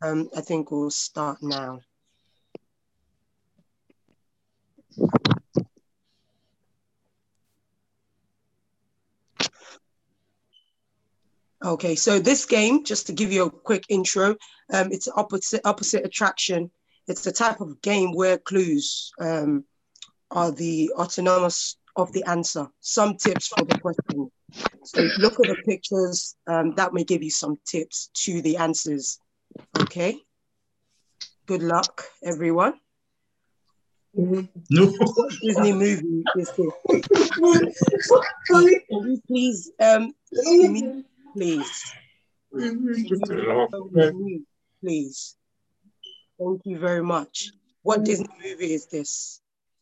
I think we'll start now. Okay, so this game, just to give you a quick intro, it's opposite attraction. It's a type of game where clues are the autonomous of the answer. Some tips for the question. So look at the pictures. That may give you some tips to the answers. Okay. Good luck, everyone. No. What Disney movie is this? Can you please mute, please? Please. Thank you very much. What Disney movie is this?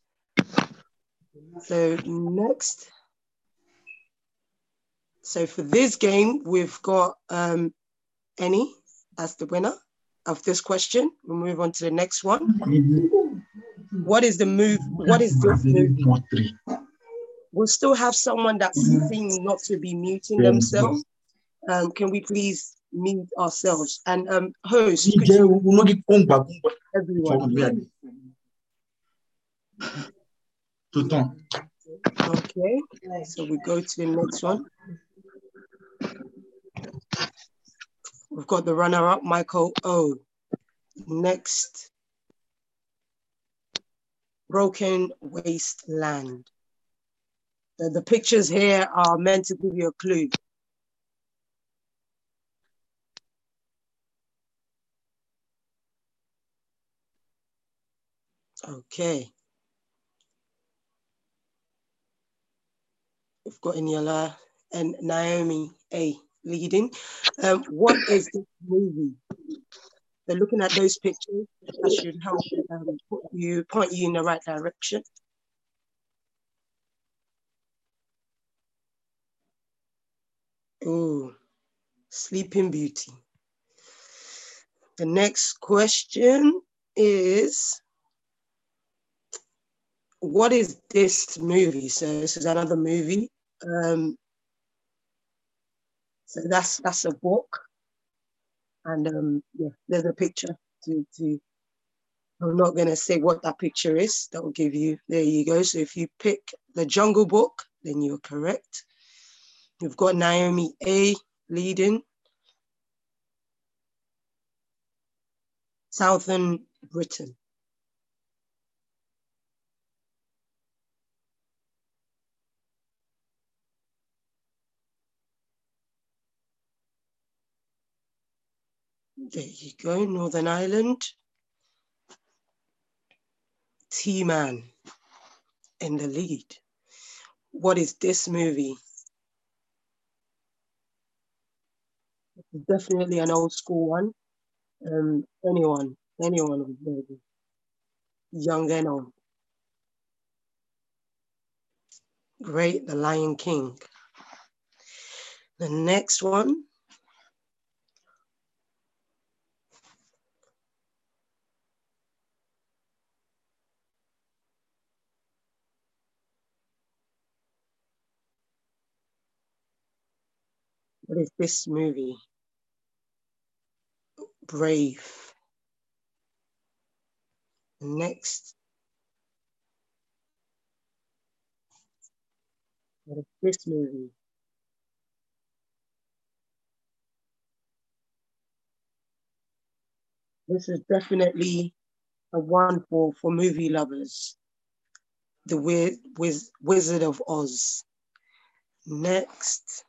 So next. So for this game, we've got Annie as the winner of this question. We'll move on to the next one. What is the move? What is this movie? We'll still have someone that seems not to be muting themselves. Can we please mute ourselves? And host, could you, everyone. Okay, so we go to the next one. We've got the runner-up, Michael O. Next, Broken Wasteland. The pictures here are meant to give you a clue. Okay. We've got Iniala and Naomi A leading. What is this movie? So looking at those pictures, that should help point you in the right direction. Oh, Sleeping Beauty. The next question is, what is this movie? So this is another movie. So that's a book. And yeah, there's a picture to I'm not gonna say what that picture is. That will give you, there you go. So if you pick The Jungle Book, then you're correct. You've got Naomi A leading. Southern Britain. There you go, Northern Ireland. T-Man in the lead. What is this movie? It's definitely an old school one. Anyone would know this. Young and old. Great, The Lion King. The next one. What is this movie? Brave. Next. What is this movie? This is definitely a one for movie lovers. The Wizard of Oz. Next.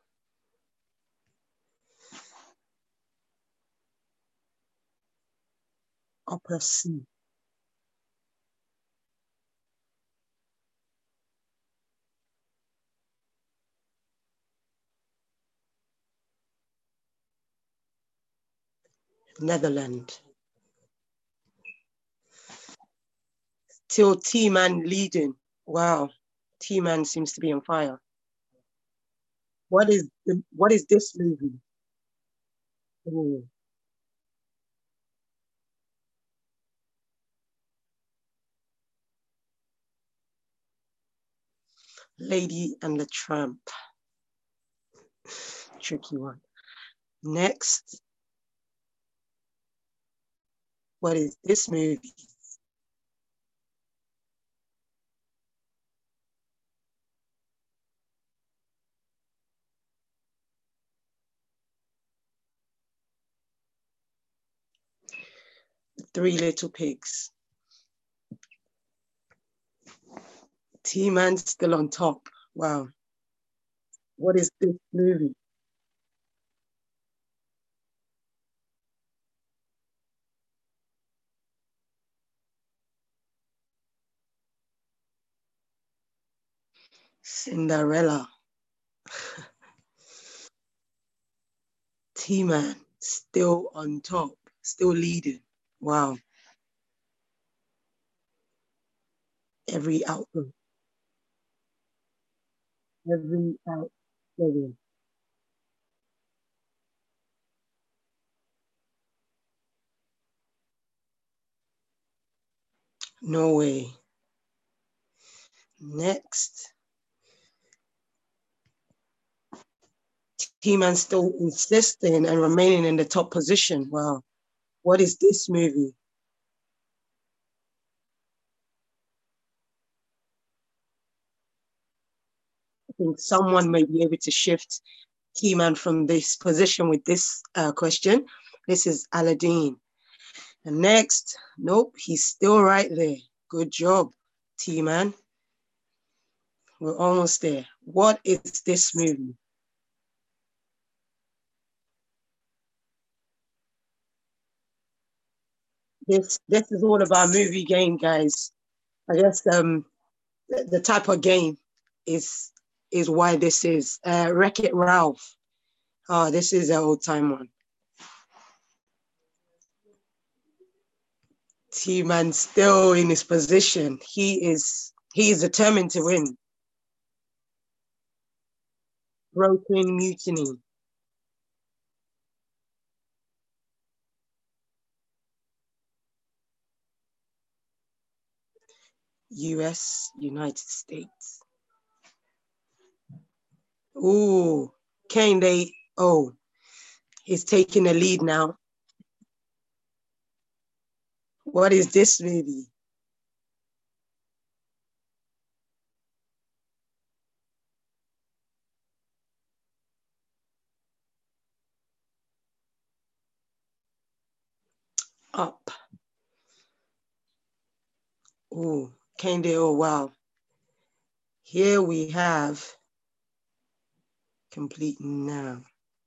Upper Sea. Netherlands. Till T-Man leading. Wow, T-Man seems to be on fire. What is this movie? Oh. Lady and the Tramp. Tricky one. Next. What is this movie? Three Little Pigs. T-Man still on top. Wow. What is this movie? Cinderella. T-Man still on top, still leading. Wow. Every outcome. Every outcome. No way. Next. T-Man still insisting and remaining in the top position. Wow. What is this movie? I think someone may be able to shift T-Man from this position with this question. This is Aladdin. And next, nope, he's still right there. Good job, T-Man. We're almost there. What is this movie? This is all about movie game, guys. I guess the type of game is why this is Wreck-It Ralph. Oh, this is an old time one. T-Man still in his position. He is determined to win. Broken Mutiny. US, United States. Ooh, Kane, he's taking the lead now. What is this movie? Up. Ooh, Kane, wow. Here we have complete now.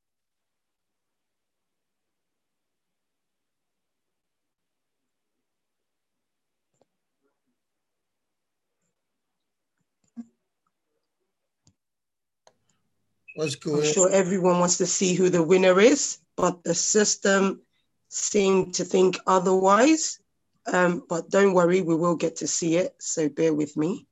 What's going on? I'm sure everyone wants to see who the winner is, but the system seemed to think otherwise. But don't worry, we will get to see it, so bear with me.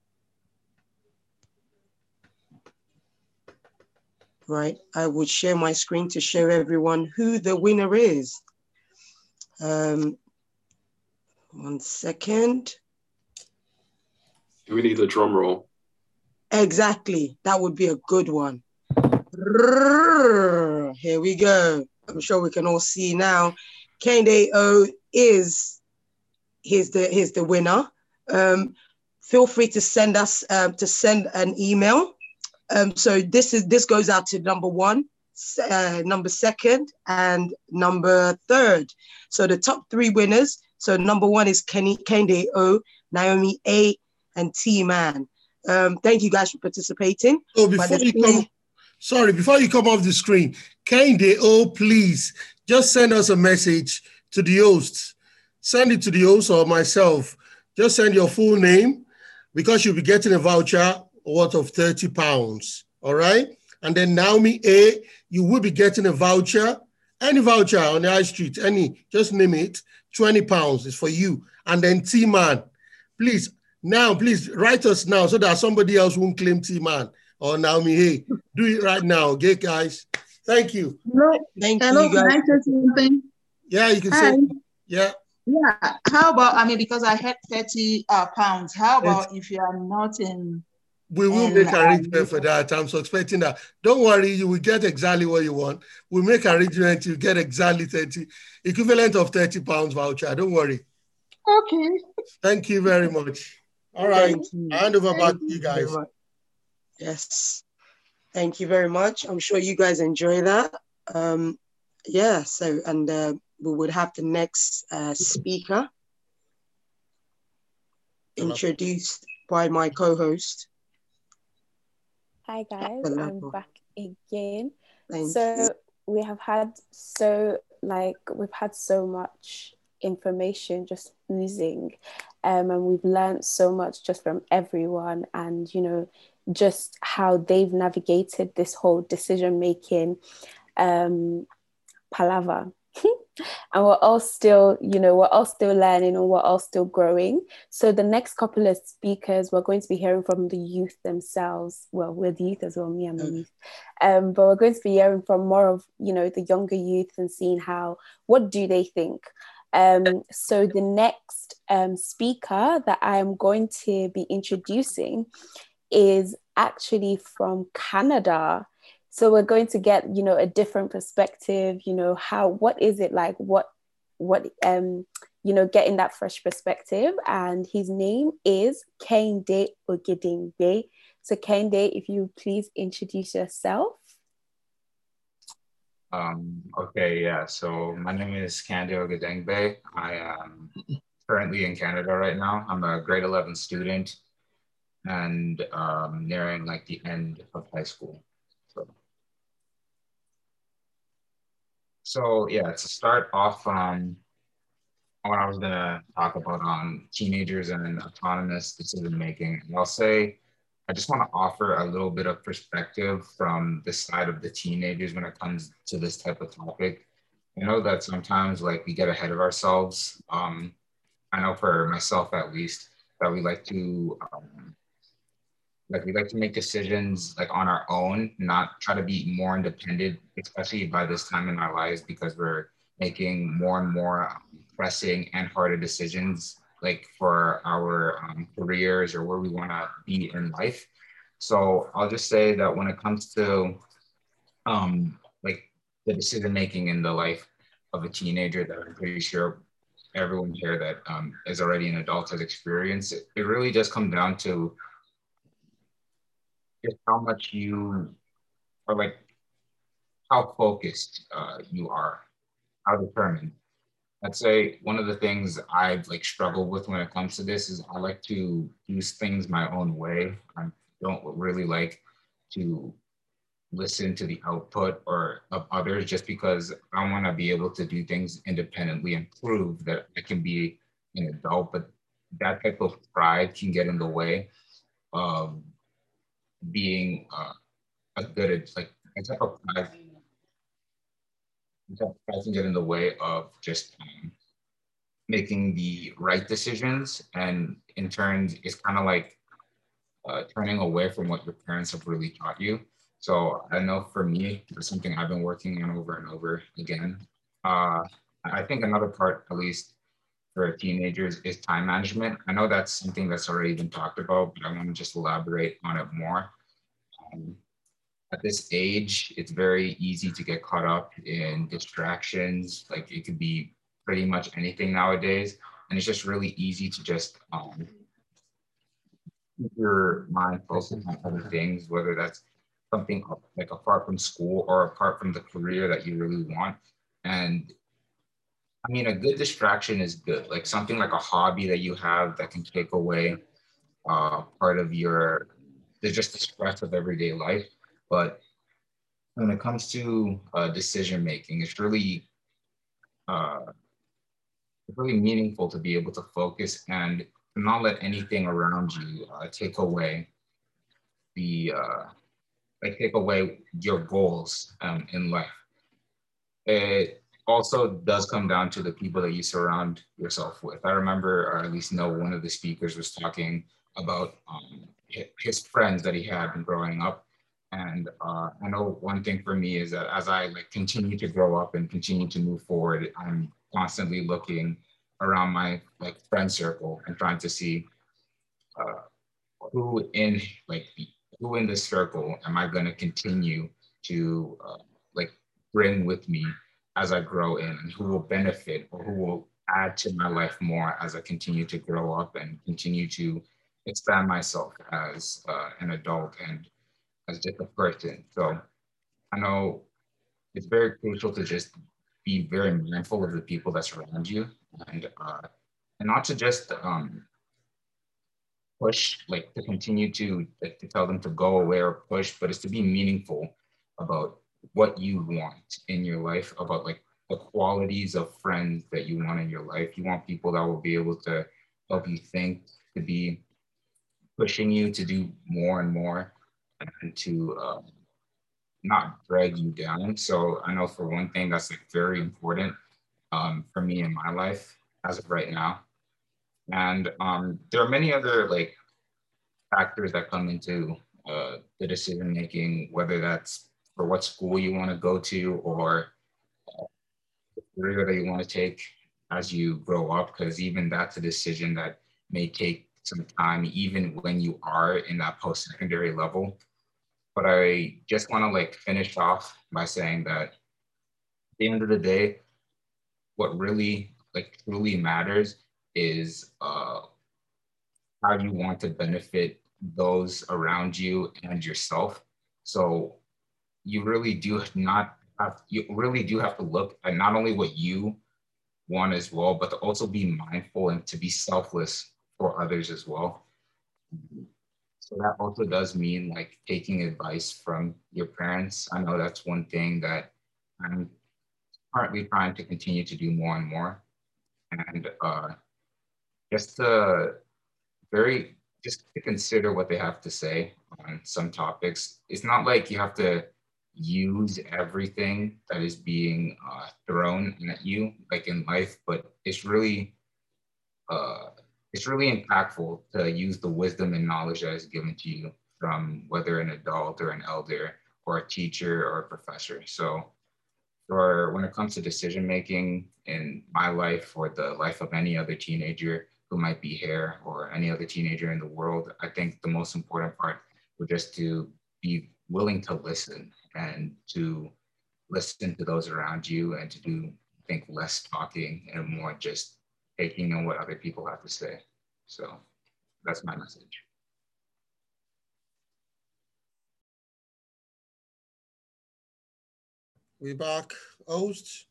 Right, I would share my screen to show everyone who the winner is. 1 second. Do we need a drum roll? Exactly, that would be a good one. Here we go. I'm sure we can all see now. Kehinde O is the winner. Feel free to send us send an email. So this goes out to number 1, number 2, and number 3. So the top 3 winners. So number 1 is Kehinde O, Naomi A, and T-Man. Thank you guys for participating. So before you come off the screen, Kehinde O, please just send us a message to the host. Send it to the host or myself. Just send your full name, because you'll be getting a voucher worth of £30. All right. And then Naomi A, you will be getting a voucher, any voucher on the high street, just name it, £20 is for you. And then T-Man, please write us now so that somebody else won't claim T-Man or Naomi A. Do it right now, okay, guys? Thank you. Thank you, guys. Can I say something? Yeah, you can say. Yeah. Yeah. How about, because I had £30, how about if you are not in We will And make arrangement for that. I'm suspecting that. Don't worry, you will get exactly what you want. We'll make arrangement, you get exactly 30, equivalent of £30 voucher. Don't worry. Okay. Thank you very much. All right. thank you. I hand over back Thank to you very guys. much. Yes. Thank you very much. I'm sure you guys enjoy that. Yeah, so, and we would have the next speaker introduced by my co-host. Hi guys, I'm back again. Thank you. We've had so much information just oozing, and we've learned so much just from everyone, and you know, just how they've navigated this whole decision-making palaver. And we're all still learning, and we're all still growing. So the next couple of speakers, we're going to be hearing from the youth themselves. Well, we're the youth as well, me and the youth. But we're going to be hearing from more of, you know, the younger youth and seeing what do they think. So the next speaker that I am going to be introducing is actually from Canada. So we're going to get, you know, a different perspective, you know, what is it like, you know, getting that fresh perspective. And his name is Kehinde Ogedengbe. So Kehinde, if you please introduce yourself. Okay, yeah, so my name is Kehinde Ogedengbe. I am currently in Canada right now. I'm a grade 11 student and nearing like the end of high school. So yeah, to start off, what I was gonna talk about on teenagers and autonomous decision making, I'll say I just want to offer a little bit of perspective from the side of the teenagers when it comes to this type of topic. I know that sometimes like we get ahead of ourselves. I know for myself at least that we like to make decisions like on our own, not try to be more independent, especially by this time in our lives, because we're making more and more pressing and harder decisions like for our careers or where we want to be in life. So I'll just say that when it comes to like the decision making in the life of a teenager, that I'm pretty sure everyone here that is already an adult has experienced, it really does come down to just how much you are like, how focused you are, how determined. I'd say one of the things I've like struggled with when it comes to this is I like to use things my own way. I don't really like to listen to the output or of others just because I want to be able to do things independently and prove that I can be an adult. But that type of pride can get in the way of being a good, like a type of pride can get in the way of just making the right decisions, and in turn it's kind of like turning away from what your parents have really taught you. So I know for me, it's something I've been working on over and over again. I think another part, at least for teenagers, is time management. I know that's something that's already been talked about, but I want to just elaborate on it more. At this age, it's very easy to get caught up in distractions. Like it could be pretty much anything nowadays. And it's just really easy to just keep your mind focused on other things, whether that's something like apart from school or apart from the career that you really want. And I mean, a good distraction is good, like something like a hobby that you have that can take away part of just the stress of everyday life. But when it comes to decision making, uh, it's really meaningful to be able to focus and not let anything around you take away your goals in life. It also does come down to the people that you surround yourself with. I remember, or at least know, one of the speakers was talking about his friends that he had been growing up. And I know one thing for me is that as I like continue to grow up and continue to move forward, I'm constantly looking around my like friend circle and trying to see who in like who in the circle am I going to continue to like bring with me as I grow in, and who will benefit or who will add to my life more as I continue to grow up and continue to expand myself as an adult and as just a person. So I know it's very crucial to just be very mindful of the people that surround you, and not to just push, like to continue to like to tell them to go away or push, but it's to be meaningful about what you want in your life, about like the qualities of friends that you want in your life. You want people that will be able to help you think, to be pushing you to do more and more, and to not drag you down. So I know for one thing that's like very important for me in my life as of right now. And there are many other like factors that come into the decision making, whether that's for what school you want to go to or the career that you want to take as you grow up, because even that's a decision that may take some time, even when you are in that post-secondary level. But I just want to like finish off by saying that at the end of the day, what really like truly matters is how you want to benefit those around you and yourself. So you really do have to look at not only what you want as well, but to also be mindful and to be selfless for others as well. So that also does mean like taking advice from your parents. I know that's one thing that I'm currently trying to continue to do more and more. And just to very just to consider what they have to say on some topics. It's not like you have to use everything that is being thrown at you like in life, but uh, it's really impactful to use the wisdom and knowledge that is given to you from whether an adult or an elder or a teacher or a professor. So for when it comes to decision making in my life or the life of any other teenager who might be here or any other teenager in the world, I think the most important part would just to be willing to listen and to listen to those around you and to do, I think, less talking and more just taking in what other people have to say. So that's my message. We back, host.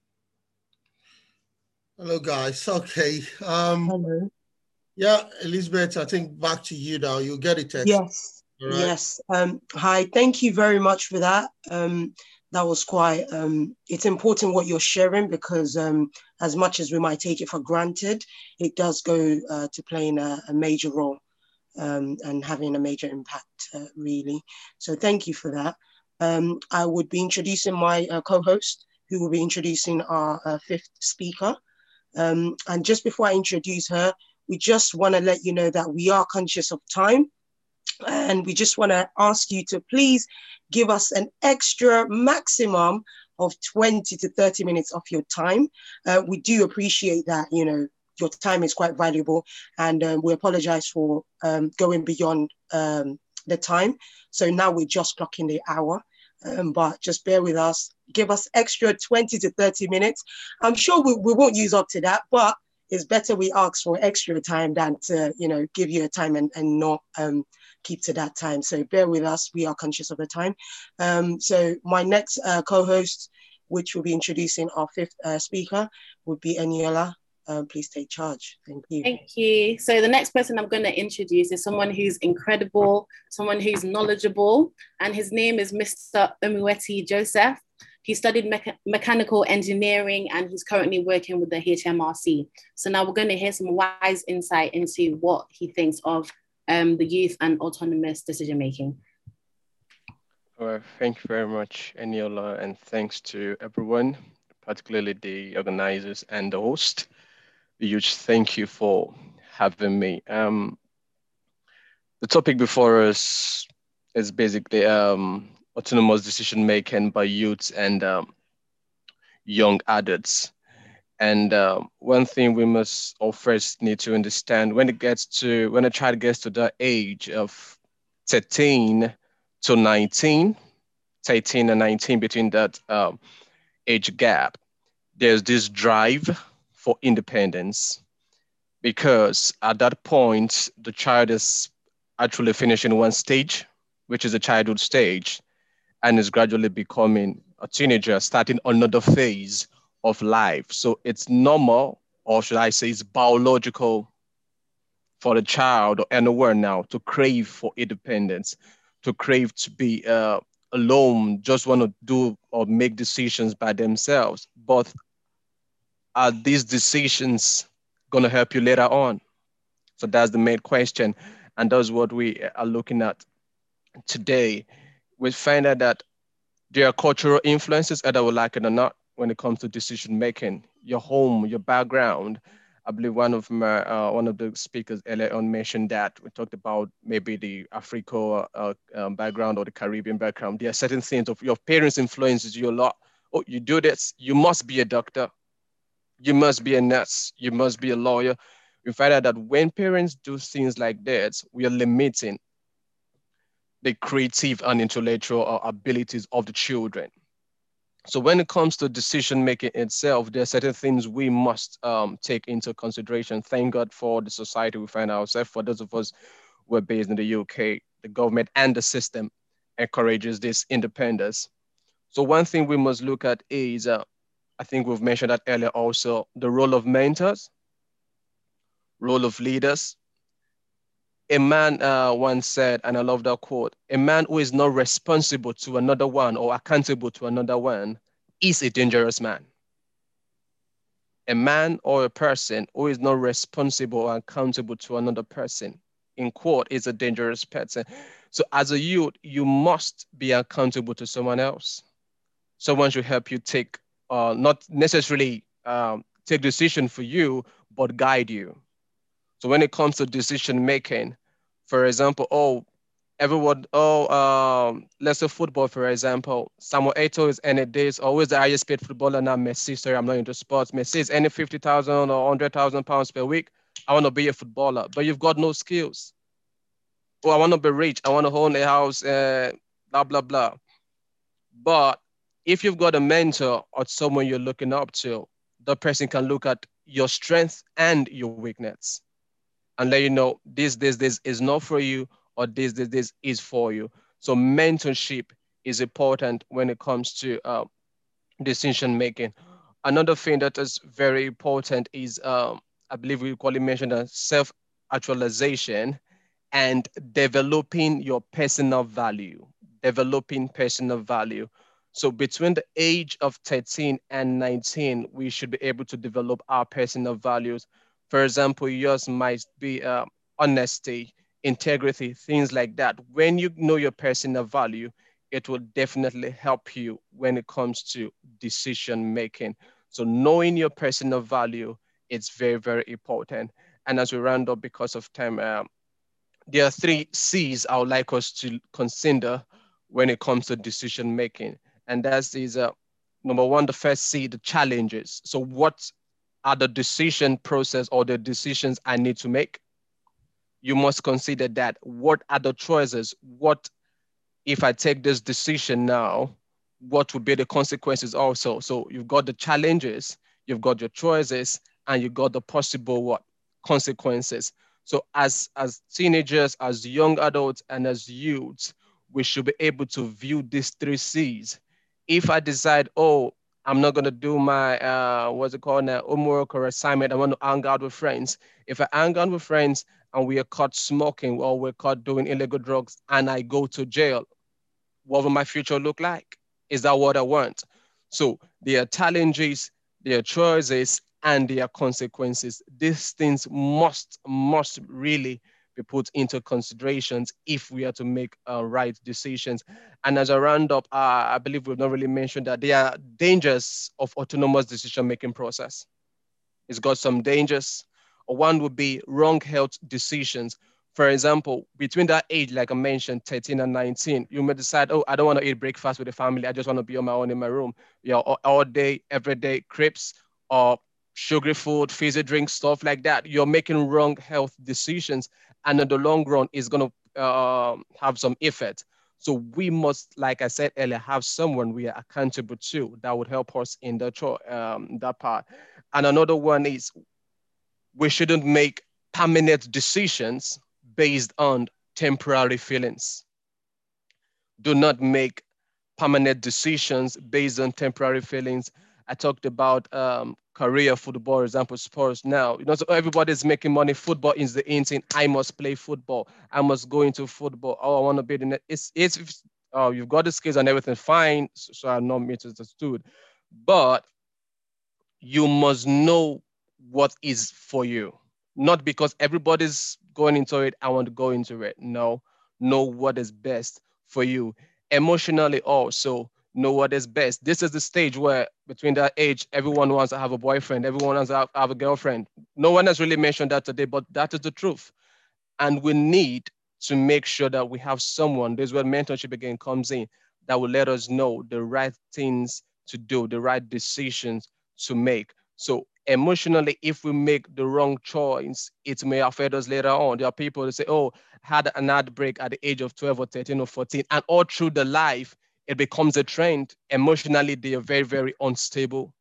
Hello, guys. Okay. Hello. Yeah, Elizabeth, I think back to you now. You'll get a text. Yes. All right. Yes. Hi. Thank you very much for that. That was quite. It's important what you're sharing because as much as we might take it for granted, it does go to playing a major role and having a major impact, really. So thank you for that. I would be introducing my co-host, who will be introducing our fifth speaker. And just before I introduce her, we just want to let you know that we are conscious of time. And we just want to ask you to please give us an extra maximum of 20 to 30 minutes of your time. We do appreciate that, you know, your time is quite valuable, and we apologize for going beyond the time. So now we're just clocking the hour, but just bear with us. Give us extra 20 to 30 minutes. I'm sure we won't use up to that, but it's better we ask for extra time than to, you know, give you a time and not keep to that time. So bear with us. We are conscious of the time. So my next co-host, which will be introducing our fifth speaker, would be Eniola. Please take charge. Thank you. Thank you. So the next person I'm going to introduce is someone who's incredible, someone who's knowledgeable, and his name is Mr. Umueti Joseph. He studied mechanical engineering and he's currently working with the HMRC. So now we're going to hear some wise insight into what he thinks of the youth and autonomous decision making. Well, thank you very much, Eniola, and thanks to everyone, particularly the organizers and the host. A huge thank you for having me. The topic before us is basically autonomous decision making by youths and young adults. And one thing we must or first need to understand when a child gets to the age of 13 to 19, 13 and 19, between that age gap, there's this drive for independence, because at that point, the child is actually finishing one stage, which is the childhood stage, and is gradually becoming a teenager, starting another phase of life. So it's normal, or should I say, it's biological for the child or anyone now to crave for independence, to crave to be alone, just want to do or make decisions by themselves. But are these decisions going to help you later on? So that's the main question. And that's what we are looking at today. We find out that there are cultural influences, either we like it or not, when it comes to decision making. Your home, your background. I believe one of the speakers earlier on mentioned that we talked about maybe the Africa background or the Caribbean background. There are certain things of your parents influences you a lot. Oh, you do this, you must be a doctor, you must be a nurse, you must be a lawyer. We find out that when parents do things like that, we are limiting the creative and intellectual abilities of the children. So when it comes to decision making itself, there are certain things we must take into consideration. Thank God for the society we find ourselves. For those of us who are based in the UK, the government and the system encourages this independence. So one thing we must look at is, I think we've mentioned that earlier also, the role of mentors, role of leaders. A man once said, and I love that quote, a man who is not responsible to another one or accountable to another one is a dangerous man. A man or a person who is not responsible or accountable to another person, in quote, is a dangerous person. So as a youth, you must be accountable to someone else. Someone should help you take, not necessarily take decision for you, but guide you. So when it comes to decision making, for example, let's say football, for example, Samuel Eto'o is any days always the highest paid footballer now. Messi, sorry, I'm not into sports. Messi is any 50,000 or 100,000 pounds per week. I want to be a footballer, but you've got no skills. Oh, I want to be rich. I want to own a house, blah, blah, blah. But if you've got a mentor or someone you're looking up to, the person can look at your strength and your weakness and let you know this is not for you, or this is for you. So mentorship is important when it comes to decision making. Another thing that is very important is, I believe we call it mentioned as self-actualization and developing your personal value, developing personal value. So between the age of 13 and 19, we should be able to develop our personal values. For example, yours might be honesty, integrity, things like that. When you know your personal value, it will definitely help you when it comes to decision making. So knowing your personal value, it's very, very important. And as we round up because of time, there are three C's I would like us to consider when it comes to decision making. And that is number one, the first C, the challenges. So what are the decision process or the decisions I need to make? You must consider that. What are the choices? What if I take this decision now, what would be the consequences also? So you've got the challenges, you've got your choices, and you got the possible what consequences. So as teenagers, as young adults, and as youths, we should be able to view these three C's. If I decide, oh, I'm not gonna do my what's it called now, homework or assignment, I want to hang out with friends. If I hang out with friends and we are caught smoking or we're caught doing illegal drugs and I go to jail, what will my future look like? Is that what I want? So there are challenges, there are choices, and there are consequences. These things must really be put into considerations if we are to make right decisions. And as a roundup, I believe we've not really mentioned that there are dangers of autonomous decision-making process. It's got some dangers. One would be wrong health decisions. For example, between that age, like I mentioned, 13 and 19, you may decide, oh, I don't want to eat breakfast with the family. I just want to be on my own in my room. You know, all day, every day, crepes, or sugary food, fizzy drinks, stuff like that, you're making wrong health decisions. And in the long run, it's going to have some effect. So we must, like I said earlier, have someone we are accountable to that would help us in that part. And another one is we shouldn't make permanent decisions based on temporary feelings. Do not make permanent decisions based on temporary feelings. I talked about career football, for example, sports now. You know, so everybody's making money. Football is the in thing. I must play football. I must go into football. Oh, I want to be the net. It's oh, you've got the skills and everything, fine. So I'm not misunderstood. But you must know what is for you. Not because everybody's going into it, I want to go into it. No, know what is best for you. Emotionally also, know what is best. This is the stage where between that age, everyone wants to have a boyfriend, everyone wants to have a girlfriend. No one has really mentioned that today, but that is the truth. And we need to make sure that we have someone, this is where mentorship again comes in, that will let us know the right things to do, the right decisions to make. So emotionally, if we make the wrong choice, it may affect us later on. There are people that say, oh, had an outbreak at the age of 12 or 13 or 14, and all through the life, it becomes a trend. Emotionally, they are very, very unstable.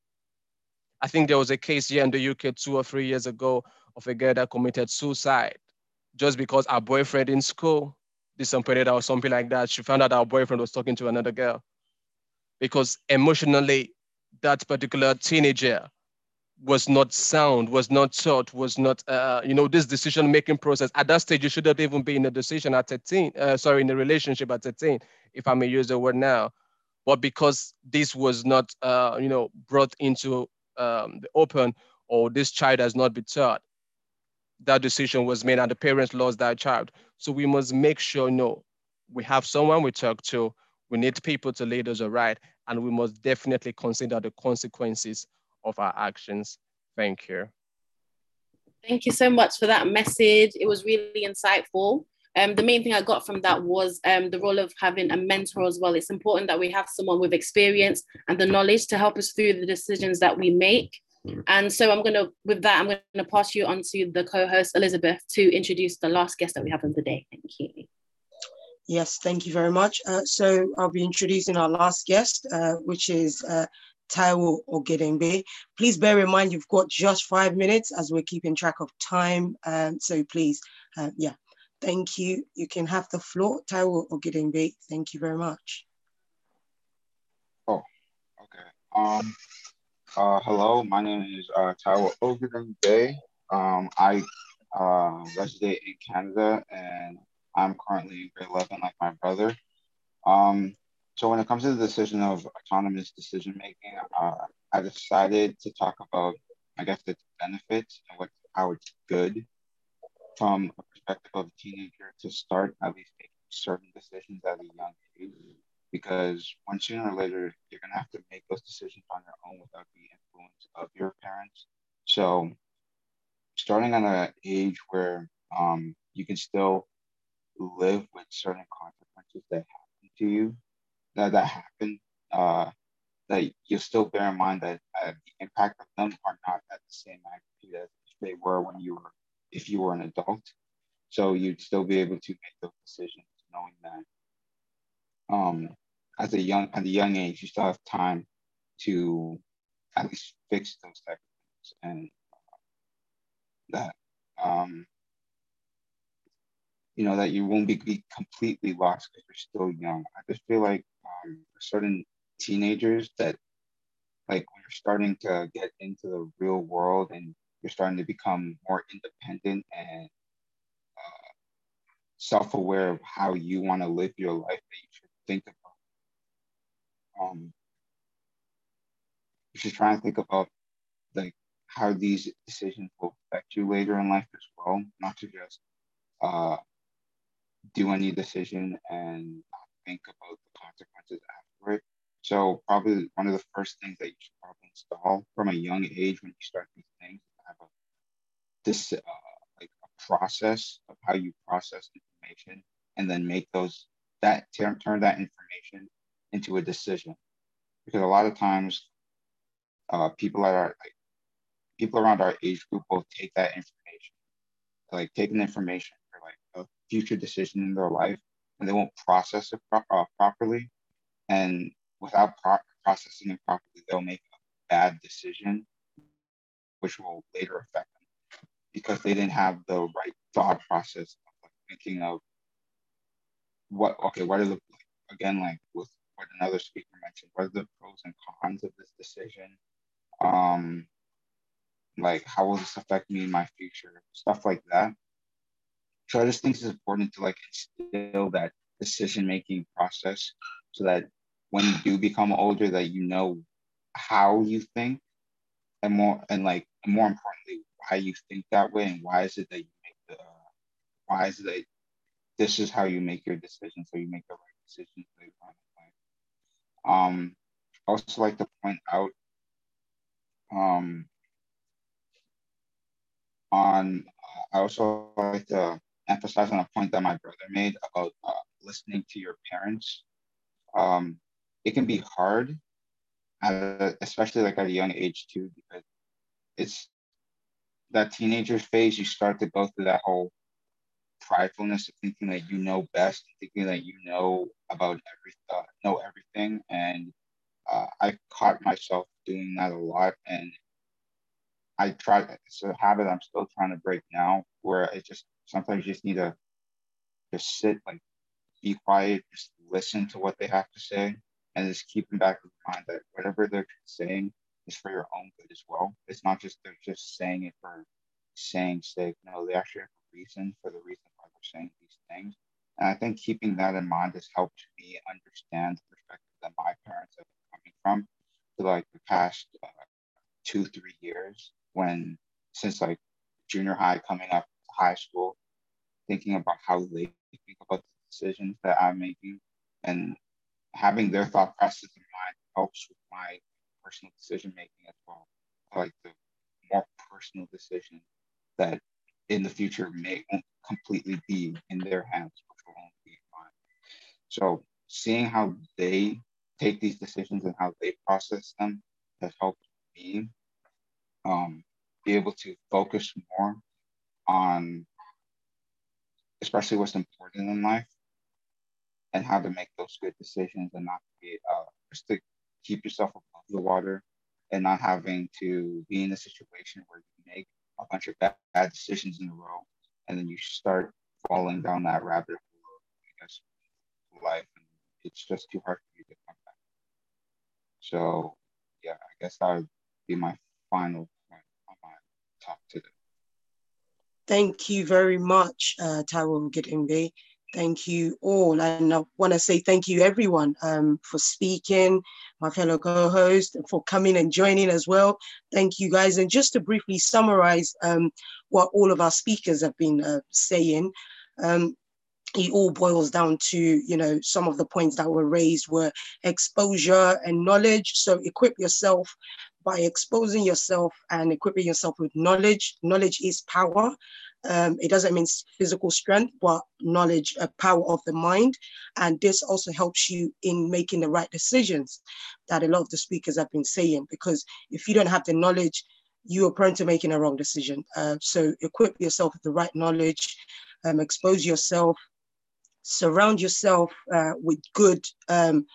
I think there was a case here in the UK 2 or 3 years ago of a girl that committed suicide just because our boyfriend in school did something or something like that. She found out our boyfriend was talking to another girl because emotionally, that particular teenager was not sound, was not taught, was not, this decision-making process. At that stage, you shouldn't even be in a decision at 13, in a relationship at 13, if I may use the word now. But because this was not, brought into the open, or this child has not been taught, that decision was made and the parents lost that child. So we must make sure, we have someone we talk to, we need people to lead us aright, and we must definitely consider the consequences of our actions. Thank you. Thank you so much for that message. It was really insightful. The main thing I got from that was the role of having a mentor as well. It's important that we have someone with experience and the knowledge to help us through the decisions that we make. And so I'm going to pass you on to the co-host, Elizabeth, to introduce the last guest that we have of the day. Thank you. Yes, thank you very much. So I'll be introducing our last guest, which is Taiwo Ogedengbe. Please bear in mind you've got just 5 minutes as we're keeping track of time. So please, thank you. You can have the floor, Taiwo Ogedengbe. Thank you very much. Oh, okay. Hello, my name is Taiwo Ogedengbe. I reside in Canada, and I'm currently in grade 11, like my brother. So when it comes to the decision of autonomous decision making, I decided to talk about, I guess, its benefits and how it's good from a perspective of a teenager to start at least making certain decisions at a young age. Because one sooner or later, you're going to have to make those decisions on your own without the influence of your parents. So starting at an age where you can still live with certain consequences that happen to you, that happen, that you still bear in mind that the impact of them are not at the same magnitude as if they were if you were an adult. So you'd still be able to make those decisions knowing that at a young age, you still have time to at least fix those type of things, and that that you won't be completely lost because you're still young. I just feel like certain teenagers that, like, when you're starting to get into the real world and you're starting to become more independent and self-aware of how you want to live your life, that you should think about. You should try and think about, like, how these decisions will affect you later in life as well, not to just do any decision and not think about the consequences after it. So probably one of the first things that you should probably install from a young age when you start these things is have a process of how you process information, and then make turn that information into a decision. Because a lot of times people that are like people around our age group will take that information, like taking information for like a future decision in their life, and they won't process it properly. And without processing it properly, they'll make a bad decision, which will later affect them because they didn't have the right thought process of like thinking of what are the, again, like with what another speaker mentioned, what are the pros and cons of this decision? Like how will this affect me in my future? Stuff like that. So I just think it's important to like instill that decision-making process so that when you do become older, that you know how you think, and more importantly, why you think that way, and why is it that you make why is it that this is how you make your decisions, so you make the right decisions later on in life. I also like to point out I also like to emphasize on a point that my brother made about listening to your parents. It can be hard, especially like at a young age too, because it's that teenager phase. You start to go through that whole pridefulness of thinking that you know best, thinking that you know about everything. And I caught myself doing that a lot, and it's a habit I'm still trying to break now, where it just sometimes you just need to just sit, like be quiet, just listen to what they have to say, and just keep in back of mind that whatever they're saying is for your own good as well. It's not just they're just saying it for saying's sake. No, they actually have a reason for the reason why they're saying these things. And I think keeping that in mind has helped me understand the perspective that my parents have been coming from for like the past 2-3 years, since like junior high coming up to high school, thinking about how they think about the decisions that I'm making, and having their thought process in mind helps with my personal decision making as well. Like the more personal decisions that in the future may completely be in their hands, which will only be mine. So seeing how they take these decisions and how they process them has helped me be able to focus more on especially what's important in life and how to make those good decisions, and not to be just to keep yourself above the water and not having to be in a situation where you make a bunch of bad decisions in a row and then you start falling down that rabbit hole of, I guess, life, and it's just too hard for you to come back. So yeah, I guess that would be my final point on my talk today. Thank you very much, Taiwo Gidimbi. Thank you all. And I want to say thank you, everyone, for speaking, my fellow co-hosts, for coming and joining as well. Thank you, guys. And just to briefly summarize what all of our speakers have been saying, it all boils down to, you know, some of the points that were raised were exposure and knowledge. So equip yourself by exposing yourself and equipping yourself with knowledge. Knowledge is power. It doesn't mean physical strength, but knowledge, power of the mind. And this also helps you in making the right decisions that a lot of the speakers have been saying, because if you don't have the knowledge, you are prone to making a wrong decision. So equip yourself with the right knowledge, expose yourself, surround yourself with good and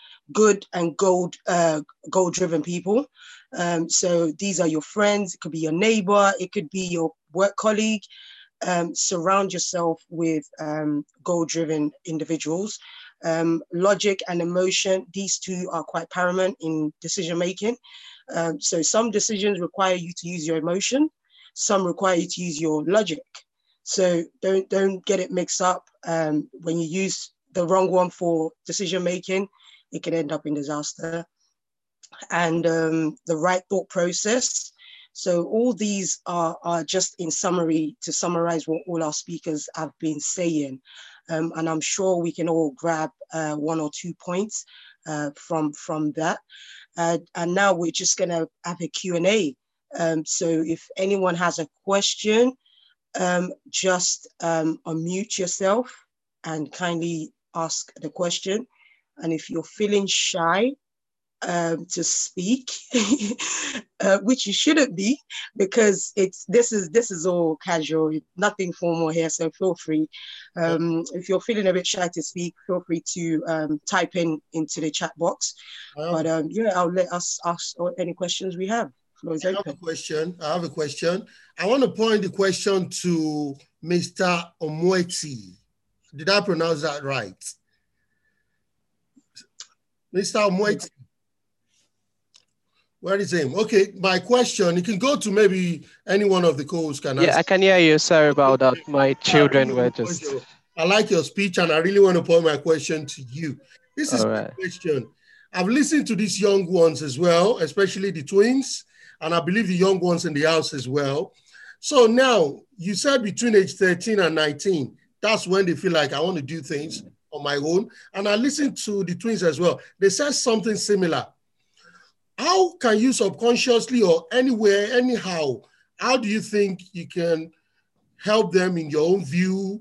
goal-driven people. So these are your friends. It could be your neighbor. It could be your work colleague. Surround yourself with goal-driven individuals. Logic and emotion, these two are quite paramount in decision-making. So some decisions require you to use your emotion. Some require you to use your logic. So don't get it mixed up. When you use the wrong one for decision making, it can end up in disaster. And the right thought process. So all these are just in summary, to summarize what all our speakers have been saying. And I'm sure we can all grab 1 or 2 points from that. And now we're just gonna have a Q&A. So if anyone has a question, just unmute yourself and kindly ask the question. And if you're feeling shy, to speak, which you shouldn't be, because this is all casual, nothing formal here. So feel free. If you're feeling a bit shy to speak, feel free to type into the chat box. But yeah, I'll let us ask any questions we have. Floor is open. I have a question. I want to point the question to Mr. Omueti. Did I pronounce that right? Mr. Omueti. Where is him? Okay, my question, you can go to maybe any one of the co-hosts can answer. Yeah, I can hear you. Sorry about that. My children were just... I like your speech and I really want to point my question to you. This is my question. I've listened to these young ones as well, especially the twins, and I believe the young ones in the house as well. So now, you said between age 13 and 19, that's when they feel like I want to do things on my own. And I listened to the twins as well. They said something similar. How can you subconsciously or anywhere, anyhow, how do you think you can help them in your own view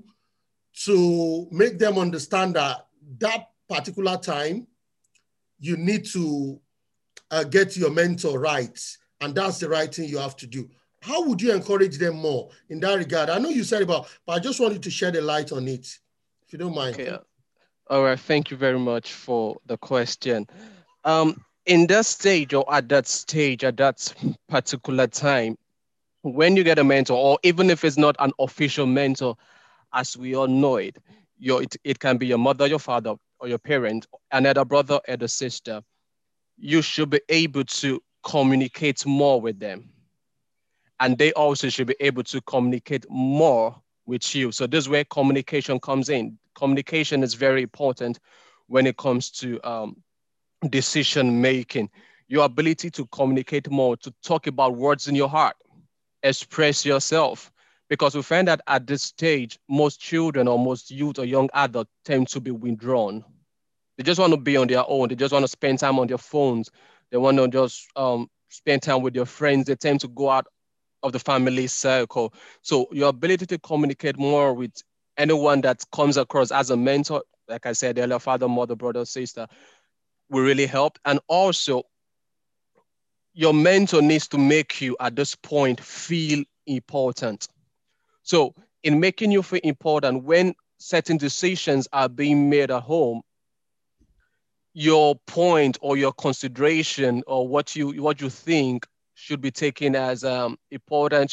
to make them understand that that particular time you need to get your mentor right, and that's the right thing you have to do? How would you encourage them more in that regard? I know you said about, but I just wanted to shed a light on it, if you don't mind. Okay. All right, thank you very much for the question. In that stage or at that particular time, when you get a mentor, or even if it's not an official mentor, as we all know it, it can be your mother, your father, or your parent, another brother, or sister. You should be able to communicate more with them. And they also should be able to communicate more with you. So this is where communication comes in. Communication is very important when it comes to decision making. Your ability to communicate more, to talk about words in your heart, express yourself. Because we find that at this stage, most children or most youth or young adults tend to be withdrawn. They just want to be on their own. They just want to spend time on their phones. They want to just spend time with their friends. They tend to go out of the family circle. So your ability to communicate more with anyone that comes across as a mentor, like I said earlier, father, mother, brother, sister, will really help. And also, your mentor needs to make you at this point feel important. So in making you feel important, when certain decisions are being made at home, your point or your consideration or what you think should be taken as important.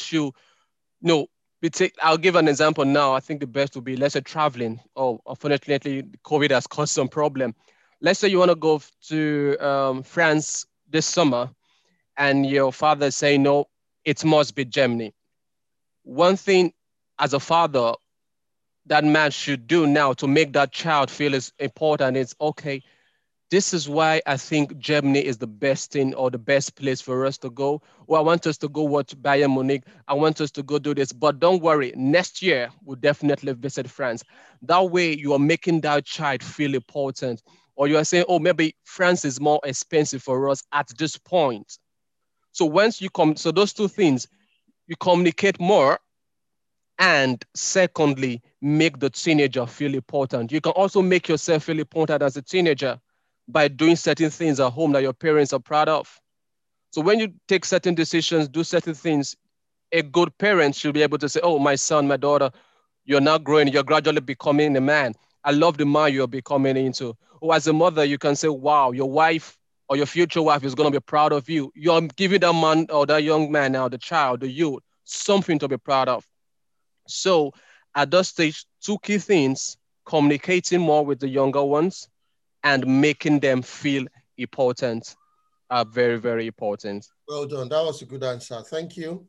I'll give an example now. I think the best would be, let's say, traveling. Oh, unfortunately, COVID has caused some problem. Let's say you want to go to France this summer, and your father say, no, it must be Germany. One thing as a father that man should do now to make that child feel is important is, okay, this is why I think Germany is the best thing or the best place for us to go. Well, I want us to go watch Bayern Munich. I want us to go do this, but don't worry, next year we'll definitely visit France. That way you are making that child feel important. Or you are saying, oh, maybe France is more expensive for us at this point. So once you come, so those two things, you communicate more, and secondly, make the teenager feel important. You can also make yourself feel important as a teenager by doing certain things at home that your parents are proud of. So when you take certain decisions, do certain things, a good parent should be able to say, oh, my son, my daughter, you're now growing, you're gradually becoming a man. I love the man you're becoming into. Or as a mother, you can say, wow, your wife or your future wife is going to be proud of you. You're giving that man or that young man now, the child, the youth, something to be proud of. So at that stage, two key things: communicating more with the younger ones and making them feel important are very, very important. Well done. That was a good answer. Thank you.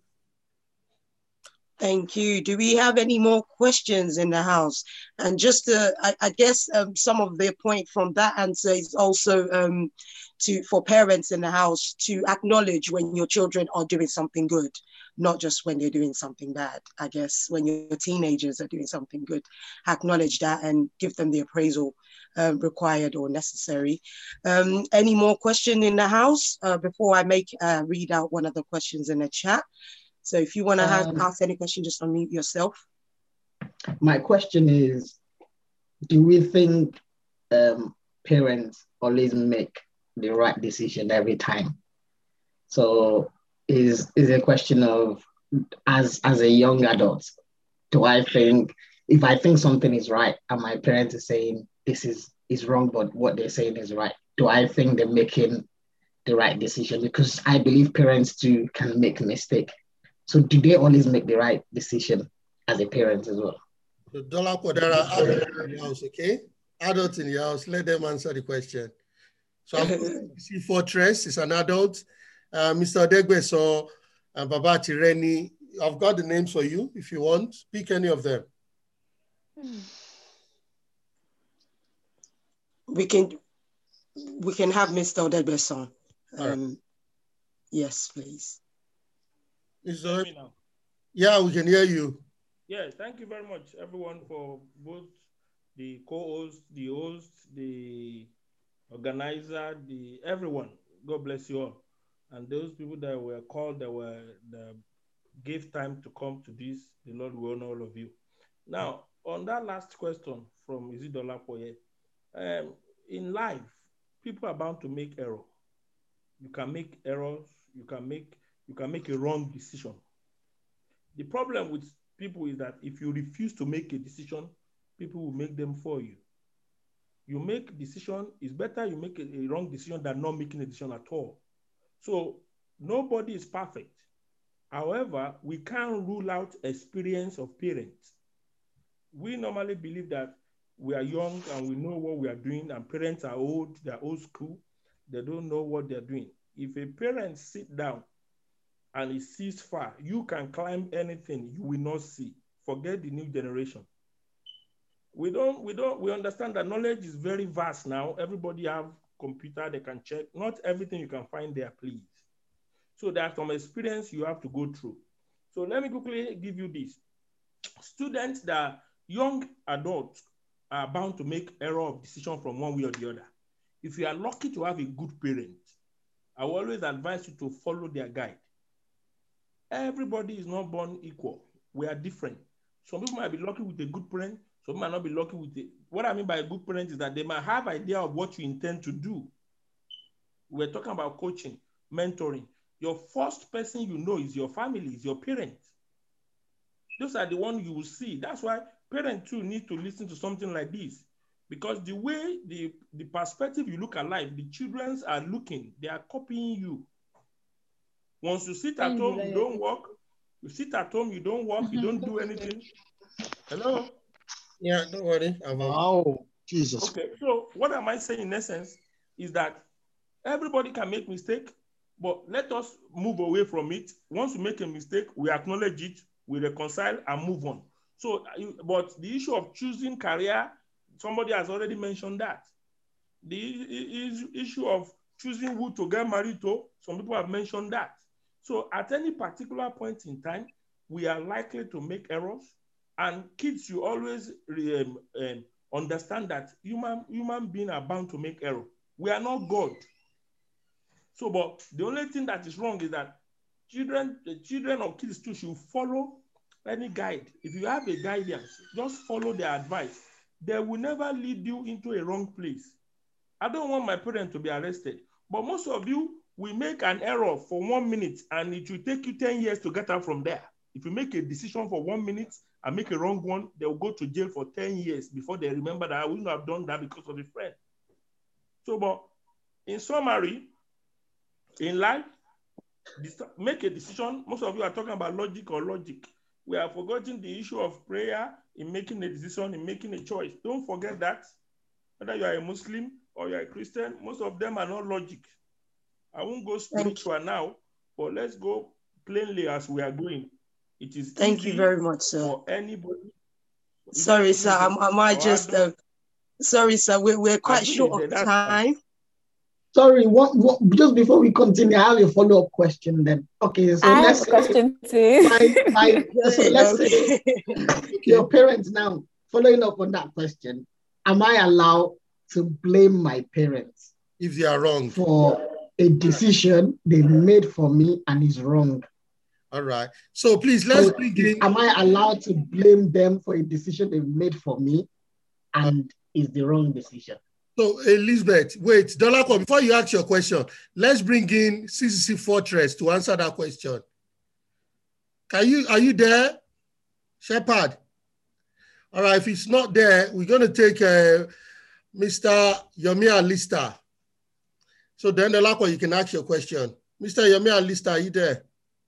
Thank you. Do we have any more questions in the house? And just I guess some of the point from that answer is also for parents in the house to acknowledge when your children are doing something good, not just when they're doing something bad. I guess when your teenagers are doing something good, acknowledge that and give them the appraisal required or necessary. Any more question in the house before I read out one of the questions in the chat? So if you want to ask any question, just unmute yourself. My question is, do we think parents always make the right decision every time. So is a question of, as a young adult, do I think, if I think something is right and my parents are saying this is wrong, but what they're saying is right, do I think they're making the right decision? Because I believe parents too can make a mistake. So do they always make the right decision as a parent as well? So Dolapo, there are adults in the house, okay? Adults in the house, let them answer the question. So I'm see Fortress is an adult. Mr. Odegbeso and Baba Tireni, I've got the names for you if you want. Pick any of them. We can have Mr. Odegbeso. Right. Yes, please. Yeah, we can hear you. Yes, thank you very much, everyone, for both the co-host, the host, the organizer, everyone. God bless you all. And those people that were called, that gave time to come to this, the Lord will honor all of you. Now, on that last question from Dolapo, in life, people are bound to make error. You can make errors. You can make a wrong decision. The problem with people is that if you refuse to make a decision, people will make them for you. You make a decision, it's better you make a wrong decision than not making a decision at all. So nobody is perfect. However, we can't rule out experience of parents. We normally believe that we are young and we know what we are doing, and parents are old, they're old school, they don't know what they're doing. If a parent sits down and he sees far, you can climb anything you will not see. Forget the new generation. We understand that knowledge is very vast now. Everybody have computer, they can check. Not everything you can find there, please. So there's some experience you have to go through. So let me quickly give you this. Students that are young adults are bound to make error of decision from one way or the other. If you are lucky to have a good parent, I will always advise you to follow their guide. Everybody is not born equal. We are different. Some people might be lucky with a good parent. Some people might not be lucky with it. What I mean by a good parent is that they might have idea of what you intend to do. We're talking about coaching, mentoring. Your first person you know is your family, is your parents. Those are the ones you will see. That's why parents too need to listen to something like this. Because the way, the perspective you look at life, the children are looking, they are copying you. Once you sit at home, you don't work. You sit at home, you don't work, you don't do anything. Hello? Yeah, don't worry. Oh, Jesus. Okay, so what am I saying in essence is that everybody can make mistake, but let us move away from it. Once we make a mistake, we acknowledge it, we reconcile and move on. So, but the issue of choosing career, somebody has already mentioned that. The issue of choosing who to get married to, some people have mentioned that. So at any particular point in time, we are likely to make errors. And kids, you always understand that human beings are bound to make error. We are not God. So, but the only thing that is wrong is that children or kids too should follow any guide. If you have a guidance, just follow their advice. They will never lead you into a wrong place. I don't want my parents to be arrested, but most of you will make an error for 1 minute and it will take you 10 years to get out from there. If you make a decision for 1 minute and make a wrong one, they'll go to jail for 10 years before they remember that I wouldn't have done that because of a friend. So, but in summary, in life, make a decision. Most of you are talking about logic. We are forgetting the issue of prayer in making a decision, in making a choice. Don't forget that. Whether you are a Muslim or you are a Christian, most of them are not logic. I won't go spiritual now, but let's go plainly as we are going. It is Thank you very much, sir. For anybody. Sorry, sir. I might just. Sorry, sir. We're quite short of time. Sorry, what? Just before we continue, I have a follow-up question then. Okay, so I have a question too. So let's say your parents now, following up on that question, am I allowed to blame my parents if they are wrong for a decision they made for me and is wrong? All right. So please, let's begin. Am I allowed to blame them for a decision they made for me and is the wrong decision? So Elizabeth, wait, Dolapo, before you ask your question, let's bring in CCC Fortress to answer that question. Are you there, Shepard? All right, if it's not there, we're going to take Mr. Yomi Alista. So then, Dolapo, you can ask your question. Mr. Yomi Alista, are you there?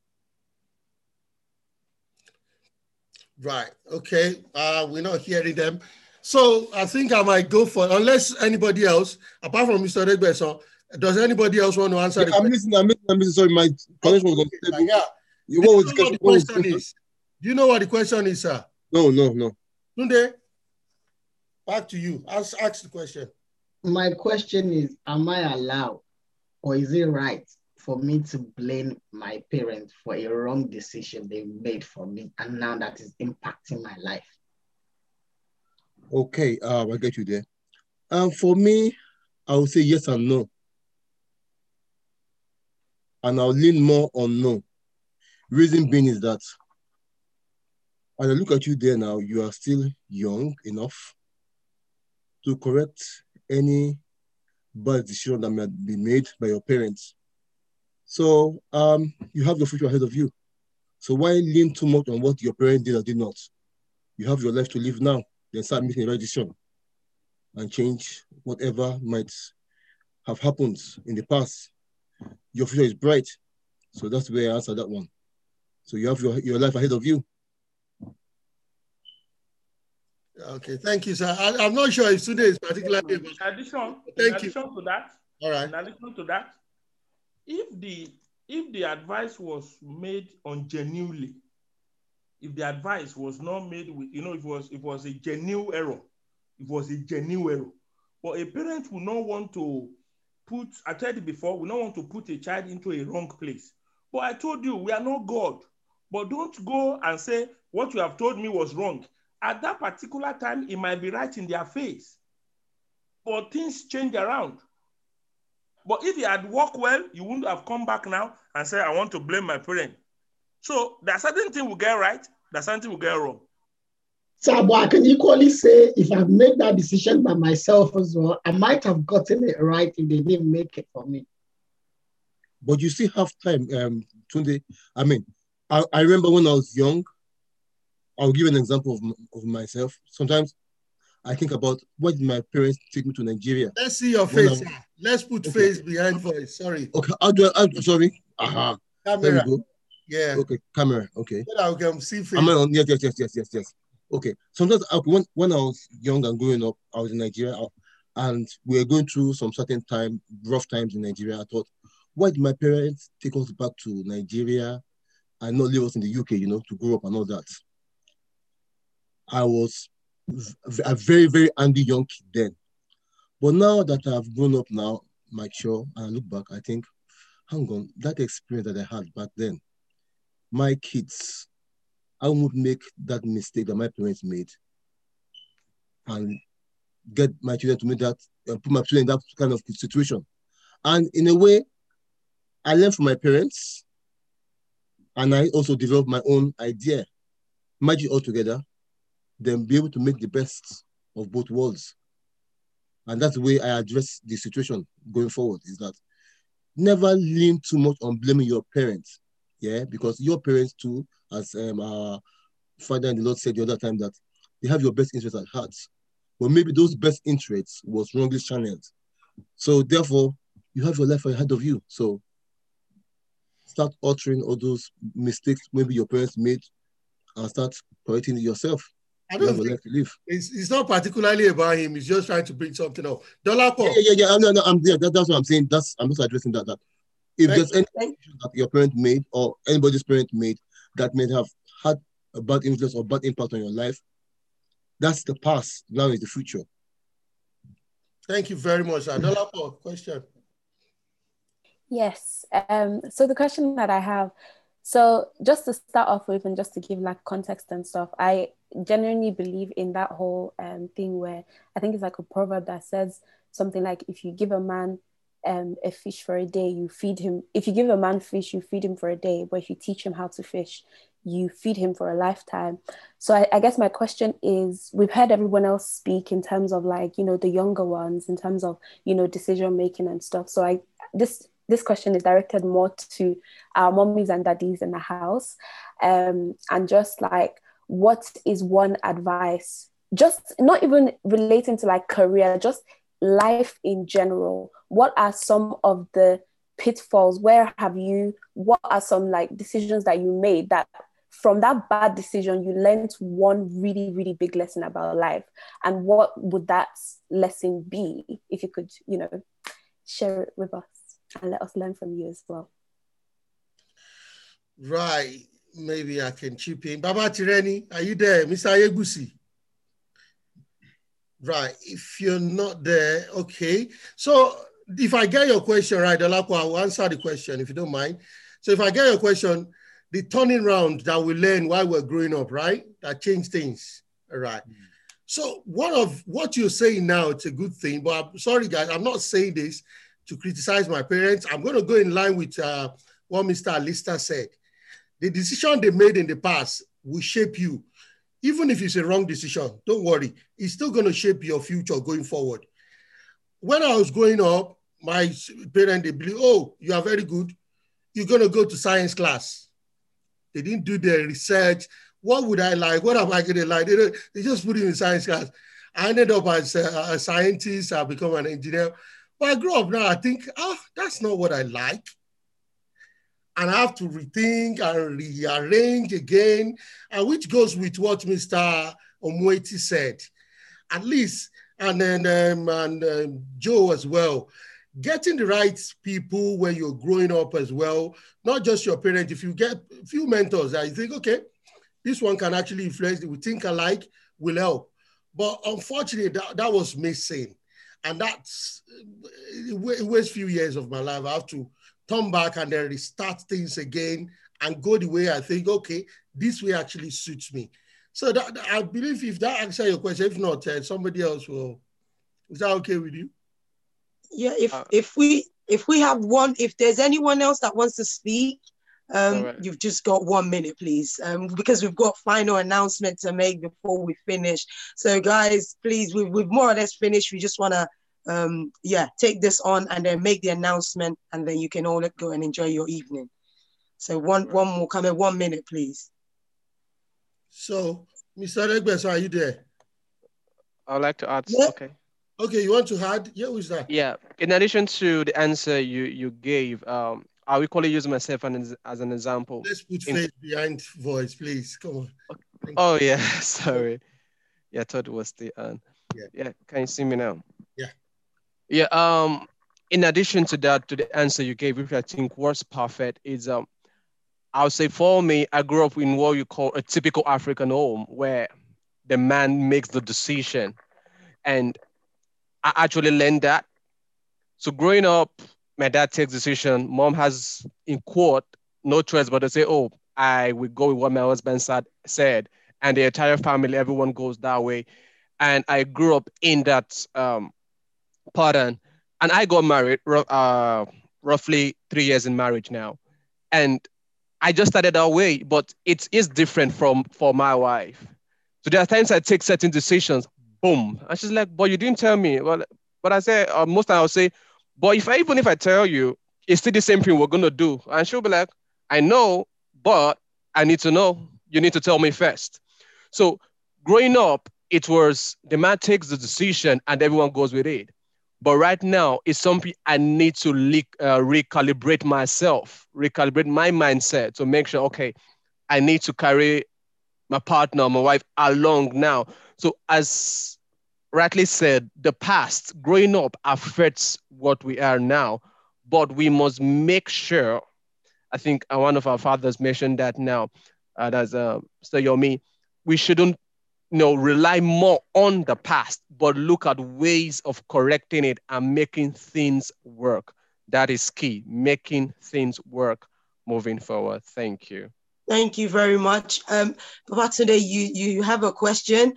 Right, okay, we're not hearing them. So I think I might go for, unless anybody else, apart from Mr. Regbeson, does anybody else want to answer the question? I'm listening. Sorry, my connection was unstable. Yeah. Do you know what the question is, sir? No. Tunde, back to you. Ask the question. My question is, am I allowed, or is it right for me to blame my parents for a wrong decision they made for me, and now that is impacting my life? Okay, I get you there. For me, I would say yes and no. And I'll lean more on no. Reason being is that when I look at you there now, you are still young enough to correct any bad decision that might be made by your parents. So you have your future ahead of you. So why lean too much on what your parents did or did not? You have your life to live now. Then start making the right decision and change whatever might have happened in the past. Your future is bright. So that's the way I answer that one. So you have your life ahead of you. Okay, thank you, sir. I'm not sure if today is particularly. In addition to that, all right. In addition to that, if the advice was made ungenuinely, if the advice was not made with, it was a genuine error. It was a genuine error. But a parent will not want to put, I told you before, we don't want to put a child into a wrong place. But I told you, we are not God. But don't go and say, what you have told me was wrong. At that particular time, it might be right in their face. But things change around. But if you had worked well, you wouldn't have come back now and say, I want to blame my parent. So there's certain things will get right, there's something will get wrong. So, but I can equally say, if I've made that decision by myself as well, I might have gotten it right if they didn't make it for me. But you still have time, Tunde. I mean, I remember when I was young, I'll give an example of myself. Sometimes I think about why did my parents take me to Nigeria? Let's see your face. Let's put face behind voice. Sorry. Okay, sorry. Camera. There we go. Yeah. Okay, camera. Okay. So that we can see face. Am I on? Yes. Okay. Sometimes when I was young and growing up, I was in Nigeria, and we were going through some certain rough times in Nigeria. I thought, why did my parents take us back to Nigeria and not leave us in the UK, to grow up and all that? I was a very, very angry young kid then. But now that I've grown up now, mature, and I look back, I think, hang on, that experience that I had back then, my kids, I won't make that mistake that my parents made and get my children to make that, put my children in that kind of situation. And in a way, I learned from my parents, and I also developed my own idea, merge it all together, then be able to make the best of both worlds. And that's the way I address the situation going forward, is that never lean too much on blaming your parents, because your parents too, as our father in the Lord said the other time, that they have your best interests at heart. But maybe those best interests was wrongly channeled. So therefore, you have your life ahead of you. So start altering all those mistakes maybe your parents made and start correcting it yourself. I don't think it's not particularly about him. He's just trying to bring something up. Dolapo. Yeah. No, I'm there. That's what I'm saying. I'm just addressing that. If there's anything that your parent made or anybody's parent made that may have had a bad influence or bad impact on your life, that's the past. Now is the future. Thank you very much. Dolapo, question. Yes. So the question that I have, so just to start off with and just to give like context and stuff, I genuinely believe in that whole thing where I think it's like a proverb that says something like, if you give a man a fish for a day, you feed him. If you give a man fish, you feed him for a day. But if you teach him how to fish, you feed him for a lifetime. So I guess my question is, we've heard everyone else speak in terms of like, the younger ones, in terms of, decision making and stuff. So this question is directed more to our mommies and daddies in the house. And just like, what is one advice, just not even relating to like career, just life in general? What are some of the pitfalls? What are some like decisions that you made that from that bad decision you learned one really, really big lesson about life? And what would that lesson be, if you could, share it with us and let us learn from you as well? Right. Maybe I can chip in. Baba Tireni, are you there? Mr. Yegusi? Right. If you're not there, okay. So if I get your question right, Dolapo, I'll answer the question if you don't mind. So if I get your question, the turning round that we learn while we're growing up, right? That changed things. All right. So one of what you're saying now, it's a good thing, but I'm sorry, guys, I'm not saying this to criticize my parents. I'm going to go in line with what Mr. Alistair said. The decision they made in the past will shape you. Even if it's a wrong decision, don't worry. It's still going to shape your future going forward. When I was growing up, my parents, they believe, oh, you are very good. You're going to go to science class. They didn't do their research. What would I like? What am I going to like? They just put me in science class. I ended up as a scientist. I become an engineer. But I grew up now, I think, that's not what I like. And I have to rethink and rearrange again, and which goes with what Mr. Omueti said. At least, and then Joe as well. Getting the right people when you're growing up as well, not just your parents. If you get a few mentors that you think, okay, this one can actually influence, we think alike, will help. But unfortunately, that was missing. And that's, it was a few years of my life. I have to turn back and then restart things again and go the way I think, okay, this way actually suits me. So that, I believe if that answers your question, if not, somebody else will. Is that okay with you? Yeah, if we have one, if there's anyone else that wants to speak, right. You've just got 1 minute, please, because we've got final announcement to make before we finish. So guys, please, we've more or less finished. We just want to, take this on and then make the announcement, and then you can all go and enjoy your evening. So one more comment, 1 minute, please. So, Mr. Egbeso, are you there? I would like to add, Yeah. okay. Okay, you want to add? Yeah, who's that? Yeah, in addition to the answer you gave, I will equally use myself as an example. Let's put face behind voice, please. Come on. Oh, yeah, sorry. Yeah, I thought it was the yeah, can you see me now? Yeah. Yeah, in addition to that, to the answer you gave, which I think was perfect, is I would say for me, I grew up in what you call a typical African home where the man makes the decision. And I actually learned that. So growing up, my dad takes decision. Mom has, in quote, no choice but to say, oh, I will go with what my husband said. And the entire family, everyone goes that way. And I grew up in that pattern. And I got married roughly 3 years in marriage now. And I just started that way, but it is different for my wife. So there are times I take certain decisions, boom. And she's like, but you didn't tell me. Well, but I say, most times I'll say, but even if I tell you, it's still the same thing we're going to do. And she'll be like, I know, but I need to know. You need to tell me first. So growing up, it was the man takes the decision and everyone goes with it. But right now, it's something I need to recalibrate myself, recalibrate my mindset to make sure, okay, I need to carry my partner, my wife along now. So as rightly said, the past, growing up, affects what we are now, but we must make sure, I think one of our fathers mentioned that now, that's Mr. Yomi, we shouldn't rely more on the past, but look at ways of correcting it and making things work. That is key, making things work moving forward. Thank you. Thank you very much. Babatunde, you have a question.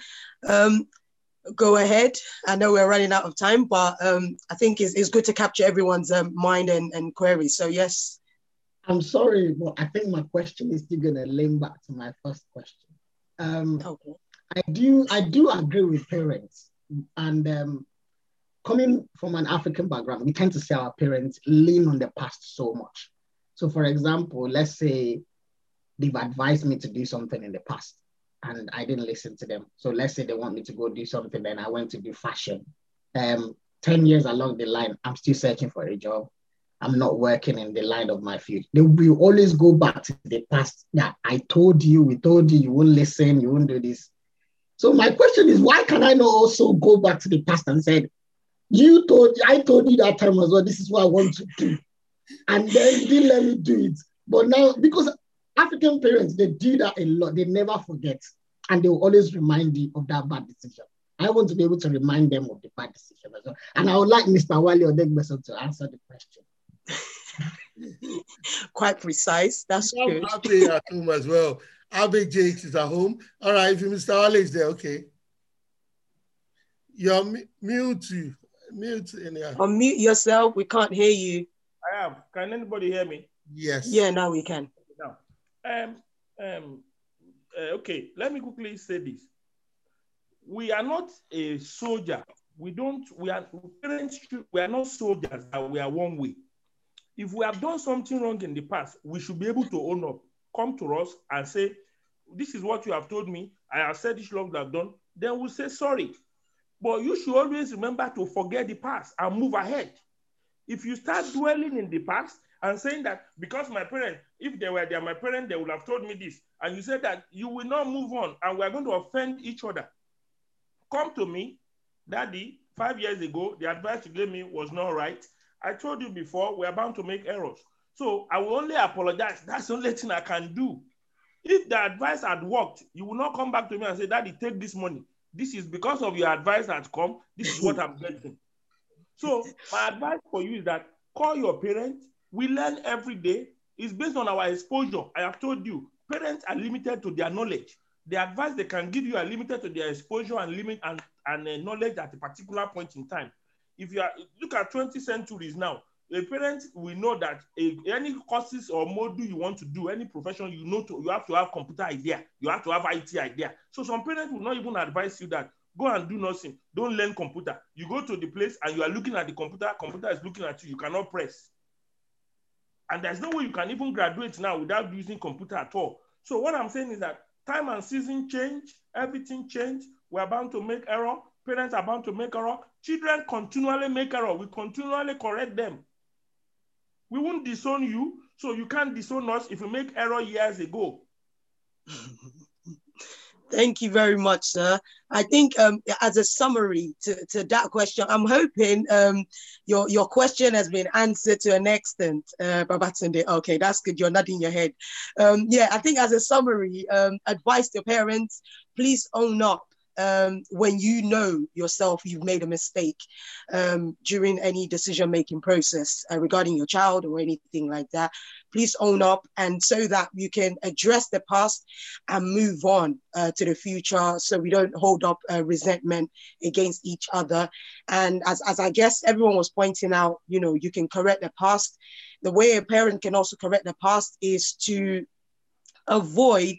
Go ahead. I know we're running out of time, but I think it's good to capture everyone's mind and queries. So yes. I'm sorry, but I think my question is still gonna link back to my first question. Okay. I do agree with parents, and coming from an African background, we tend to see our parents lean on the past so much. So, for example, let's say they've advised me to do something in the past and I didn't listen to them. So let's say they want me to go do something, then I went to do fashion. 10 years along the line, I'm still searching for a job. I'm not working in the line of my field. They will always go back to the past. Yeah, we told you, you won't listen, you won't do this. So my question is, why can I not also go back to the past and say, I told you that time as well, this is what I want to do. And then you didn't let me do it. But now, because African parents, they do that a lot, they never forget. And they will always remind you of that bad decision. I want to be able to remind them of the bad decision as well. And I would like Mr. Wale Odegbeso to answer the question. Quite precise. That's good. Abe at home as well. Abe Jakes is at home. All right, if Mr. Wale is there, okay. You're mute. Unmute yourself. We can't hear you. I am. Can anybody hear me? Yes. Yeah, now we can. Now, okay. Let me quickly say this. We are not a soldier. We are not soldiers that we are one way. If we have done something wrong in the past, we should be able to own up, come to us and say, this is what you have told me. I have said this wrong that I've done. Then we'll say sorry. But you should always remember to forget the past and move ahead. If you start dwelling in the past and saying that because my parents, if they were my parents, they would have told me this. And you said that you will not move on and we're going to offend each other. Come to me, Daddy, 5 years ago, the advice you gave me was not right. I told you before, we're bound to make errors. So I will only apologize. That's the only thing I can do. If the advice had worked, you will not come back to me and say, Daddy, take this money. This is because of your advice that's come. This is what I'm getting. So my advice for you is that call your parents. We learn every day. It's based on our exposure. I have told you, parents are limited to their knowledge. The advice they can give you are limited to their exposure and knowledge at a particular point in time. If you look at 20 centuries now, a parent will know that any courses or module you want to do, any profession, you have to have computer idea. You have to have IT idea. So some parents will not even advise you that go and do nothing. Don't learn computer. You go to the place and you are looking at the computer. Computer is looking at you. You cannot press. And there's no way you can even graduate now without using computer at all. So what I'm saying is that time and season change. Everything change. We're bound to make error. Parents are bound to make error. Children continually make error. We continually correct them. We won't disown you, so you can't disown us if we make error years ago. Thank you very much, sir. I think as a summary to that question, I'm hoping your question has been answered to an extent, Babatunde. Okay, that's good. You're nodding your head. Yeah, I think as a summary, advice to parents, please own up. When you know yourself you've made a mistake during any decision-making process regarding your child or anything like that, please own up, and so that you can address the past and move on to the future, so we don't hold up resentment against each other. And as I guess everyone was pointing out, you can correct the past. The way a parent can also correct the past is to avoid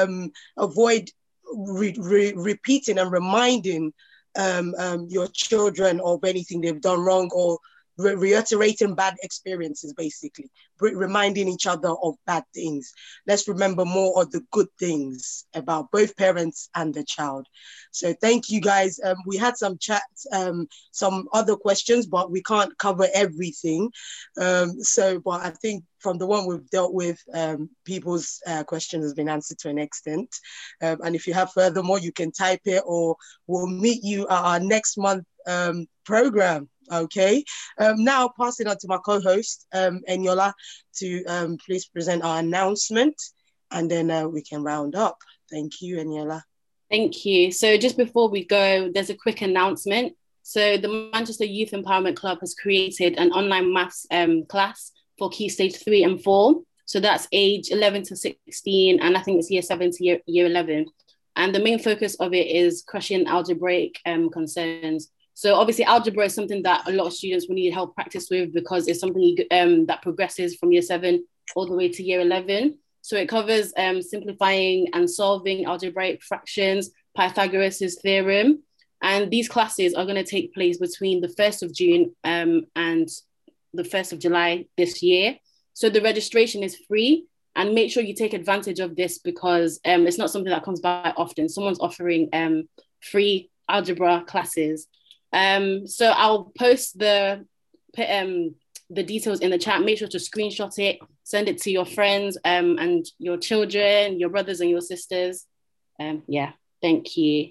repeating and reminding your children of anything they've done wrong, or reiterating bad experiences, basically, reminding each other of bad things. Let's remember more of the good things about both parents and the child. So thank you, guys. We had some chats, some other questions, but we can't cover everything. But I think from the one we've dealt with, people's questions has been answered to an extent. And if you have furthermore, you can type it, or we'll meet you at our next month program. Okay. Now passing on to my co-host, Eniola, to please present our announcement, and then we can round up. Thank you, Eniola. Thank you. So just before we go, there's a quick announcement. So the Manchester Youth Empowerment Club has created an online maths class for Key Stage 3 and 4. So that's age 11 to 16, and I think it's year 7 to year 11. And the main focus of it is crushing algebraic concerns. So obviously algebra is something that a lot of students will need help practice with, because it's something that progresses from year 7 all the way to year 11. So it covers simplifying and solving algebraic fractions, Pythagoras' theorem. And these classes are going to take place between the 1st of June and the 1st of July this year. So the registration is free, and make sure you take advantage of this because it's not something that comes by often. Someone's offering free algebra classes. So I'll post the details in the chat. Make sure to screenshot it, send it to your friends and your children, your brothers and your sisters. Yeah, thank you.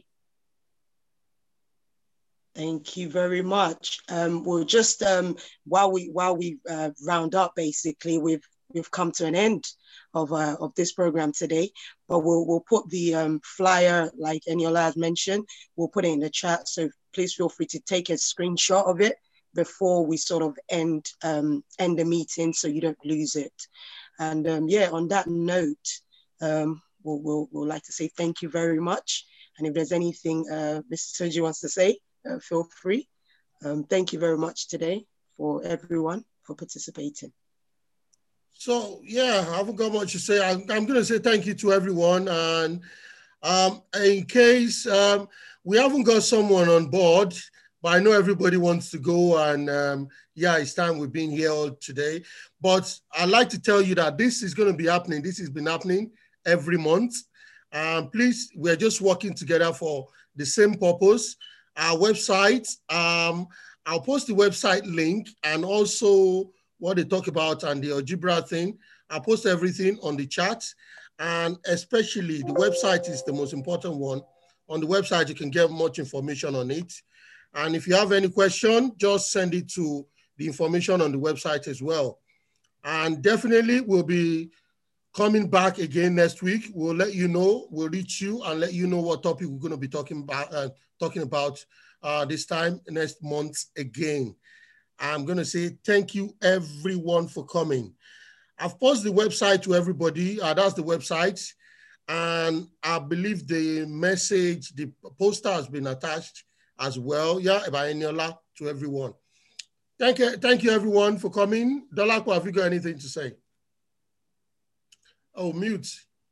Thank you very much. We'll just while we round up, basically, we've come to an end of this program today. But we'll put the flyer, like Eniola has mentioned, we'll put it in the chat. So please feel free to take a screenshot of it before we sort of end the meeting, so you don't lose it. And yeah, on that note, we'll like to say thank you very much. And if there's anything Mr. Tunji wants to say, feel free. Thank you very much today for everyone for participating. So yeah, I haven't got much to say. I'm going to say thank you to everyone. And in case we haven't got someone on board, but I know everybody wants to go, and yeah, it's time we've been here all today. But I'd like to tell you that this is going to be happening. This has been happening every month. Please, we're just working together for the same purpose. Our website, I'll post the website link and also what they talk about and the algebra thing. I'll post everything on the chat, and especially the website is the most important one. On the website, you can get much information on it. And if you have any question, just send it to the information on the website as well. And definitely we'll be coming back again next week. We'll let you know, we'll reach you and let you know what topic we're going to be talking about this time next month again. I'm going to say thank you everyone for coming. I've posted the website to everybody. That's the website. And I believe the message, the poster has been attached as well. Yeah, by Eniola to everyone. Thank you everyone for coming. Dolapo, have you got anything to say? Oh, mute.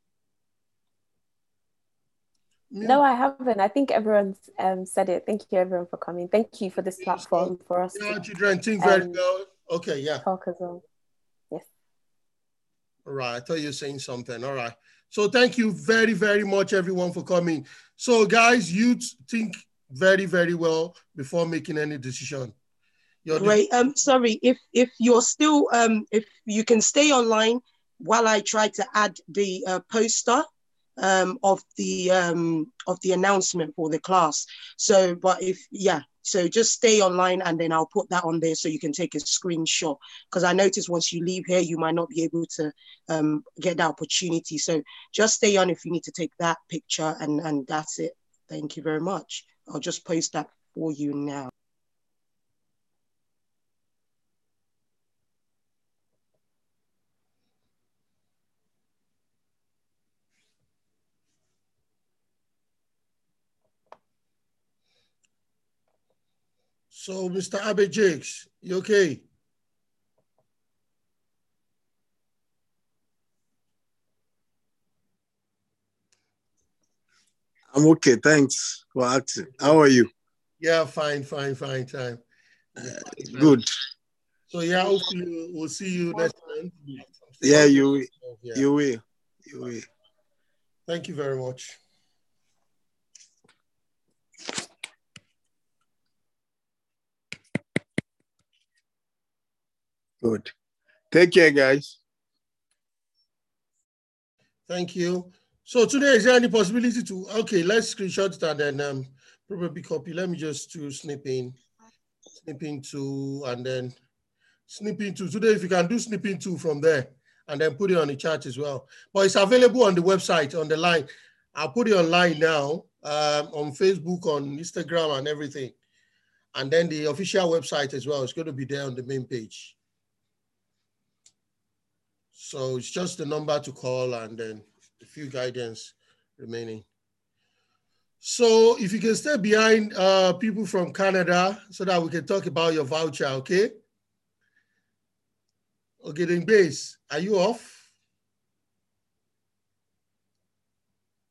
No, I haven't. I think everyone's said it. Thank you everyone for coming. Thank you for this platform for us. Yeah, children, think very well. Okay, yeah. Talk as well. Yes. All right, I thought you were saying something. All right. So thank you very, very much, everyone, for coming. So guys, you think very, very well before making any decision. Great. Sorry, if you're still if you can stay online while I try to add the poster of the announcement for the class. So, but so just stay online and then I'll put that on there so you can take a screenshot. Because I noticed once you leave here, you might not be able to get that opportunity. So just stay on if you need to take that picture, and that's it. Thank you very much. I'll just post that for you now. So, Mr. Abe Jakes, you okay? I'm okay, thanks for asking. How are you? Yeah, fine. Good. So yeah, hopefully we'll see you next month. Yeah, you will. Thank you very much. Good. Take care, guys. Thank you. So today, is there any possibility to, okay, let's screenshot it and then probably copy. Let me just do snipping to, and then snipping to. Today, if you can do snipping to from there and then put it on the chat as well. But it's available on the website, on the line. I'll put it online now, on Facebook, on Instagram and everything. And then the official website as well. It's going to be there on the main page. So it's just the number to call and then a few guidance remaining. So if you can stay behind people from Canada so that we can talk about your voucher, okay? Ogedengbe, are you off?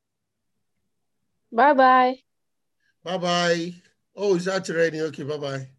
Bye-bye. Bye-bye. Oh, is that raining? Okay, bye-bye.